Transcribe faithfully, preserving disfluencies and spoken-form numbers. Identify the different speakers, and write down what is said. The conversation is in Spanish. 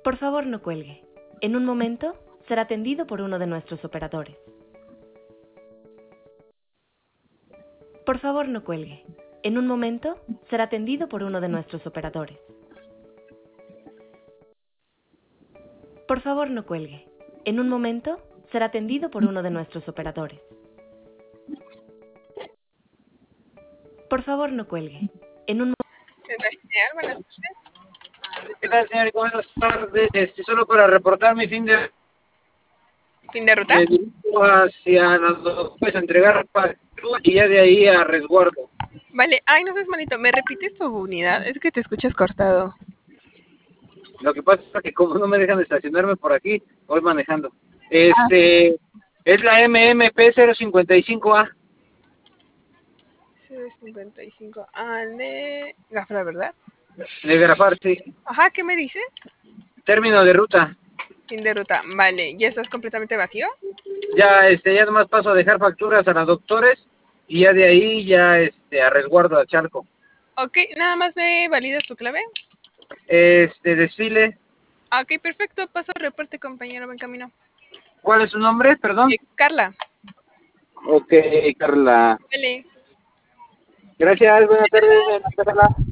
Speaker 1: Por favor, no cuelgue. En un momento será atendido por uno de nuestros operadores. Por favor, no cuelgue. En un momento será atendido por uno de nuestros operadores. Por favor, no cuelgue. En un momento será atendido por uno de nuestros operadores. Por favor, no cuelgue. En un mo-
Speaker 2: Buenas noches.
Speaker 3: ¿Qué tal, señor? Buenas tardes. Este, solo para reportar mi fin de...
Speaker 2: ¿Fin de ruta?
Speaker 3: Me dirijo hacia las dos, pues, a entregar factura y ya de ahí a resguardo.
Speaker 2: Vale. Ay, no seas malito. ¿Me repites tu unidad? Es que te escuchas cortado.
Speaker 3: Lo que pasa es que como no me dejan estacionarme por aquí, voy manejando. Este, es la M M P cero cincuenta y cinco A.
Speaker 2: cero cincuenta y cinco. Ah, de Gafra, ¿verdad?
Speaker 3: De Grafar, sí.
Speaker 2: Ajá, ¿qué me dices?
Speaker 3: Término de ruta.
Speaker 2: Fin de ruta. Vale. ¿Ya estás completamente vacío?
Speaker 3: Ya, este, ya nomás paso a dejar facturas a los doctores y ya de ahí ya, este, a resguardo a Chalco.
Speaker 2: Ok, nada más me validas tu clave.
Speaker 3: Este, desfile.
Speaker 2: Ok, perfecto. Paso al reporte, compañero. Buen camino.
Speaker 3: ¿Cuál es su nombre? Perdón.
Speaker 2: Eh, Carla.
Speaker 3: Ok, Carla.
Speaker 2: Vale.
Speaker 3: Gracias, buenas tardes, Carla.